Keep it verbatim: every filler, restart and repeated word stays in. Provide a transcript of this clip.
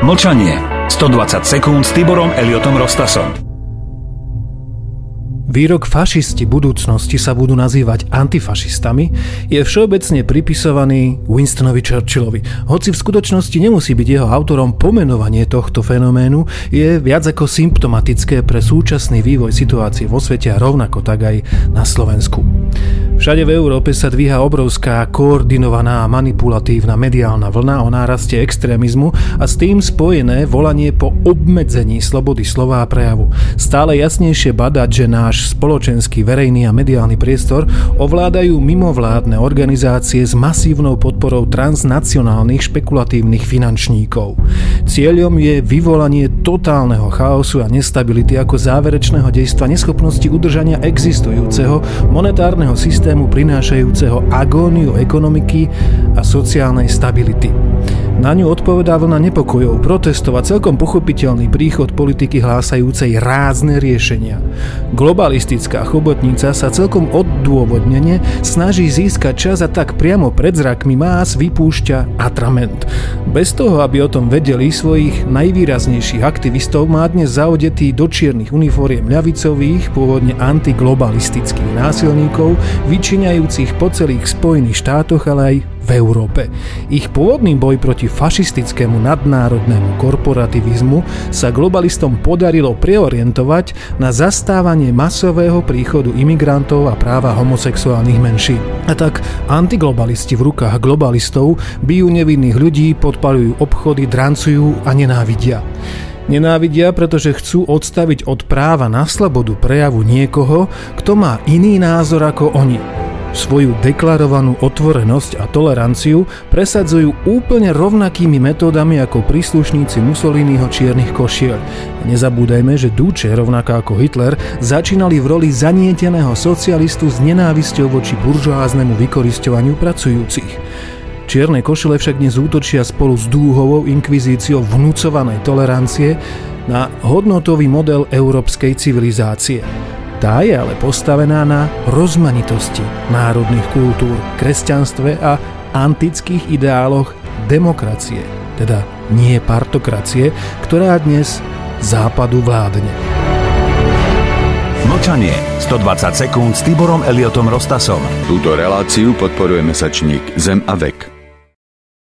Mlčanie. stodvadsať sekúnd s Tiborom Elliotom Rostasom. Výrok fašisti budúcnosti sa budú nazývať antifašistami je všeobecne pripisovaný Winstonovi Churchillovi. Hoci v skutočnosti nemusí byť jeho autorom, pomenovanie tohto fenoménu je viac ako symptomatické pre súčasný vývoj situácie vo svete a rovnako tak aj na Slovensku. Všade v Európe sa dvíha obrovská koordinovaná a manipulatívna mediálna vlna o náraste extrémizmu a s tým spojené volanie po obmedzení slobody slova a prejavu. Stále jasnejšie badať, že náš spoločenský, verejný a mediálny priestor ovládajú mimovládne organizácie s masívnou podporou transnacionálnych špekulatívnych finančníkov. Cieľom je vyvolanie totálneho chaosu a nestability ako záverečného dejstva neschopnosti udržania existujúceho monetárneho systému prinášajúceho agóniu ekonomiky a sociálnej stability. Na ňu odpovedá vlna nepokojov, protestov a celkom pochopiteľný príchod politiky hlásajúcej rázne riešenia. Globalistická chobotnica sa celkom odôvodnene snaží získať čas a tak priamo pred zrakmi más vypúšťa atrament. Bez toho, aby o tom vedeli, svojich najvýraznejších aktivistov má dnes zaodetý do čiernych uniforiem ľavicových, pôvodne antiglobalistických násilníkov, vyčiňajúcich po celých Spojených štátoch, ale aj v Európe. Ich pôvodný boj proti fašistickému nadnárodnému korporativizmu sa globalistom podarilo preorientovať na zastávanie masového príchodu imigrantov a práva homosexuálnych menšín. A tak antiglobalisti v rukách globalistov bijú nevinných ľudí, podpaľujú obchody, drancujú a nenávidia. Nenávidia, pretože chcú odstaviť od práva na slobodu prejavu niekoho, kto má iný názor ako oni. Svoju deklarovanú otvorenosť a toleranciu presadzujú úplne rovnakými metódami ako príslušníci Mussoliniho čiernych košiel. Nezabúdajme, že Duce, rovnako ako Hitler, začínali v roli zanieteného socialistu s nenávisťou voči buržoáznemu vykorisťovaniu pracujúcich. Čierne košele však dnes útočia spolu s dúhovou inkvizíciou vnúcovanej tolerancie na hodnotový model európskej civilizácie. Tá je ale postavená na rozmanitosti národných kultúr, kresťanstve a antických ideáloch demokracie, teda nie partokracie, ktorá dnes západu vládne. Mlčanie. stodvadsať sekúnd s Tiborom Elliotom Rostasom. Túto reláciu podporuje mesačník Zem a vek.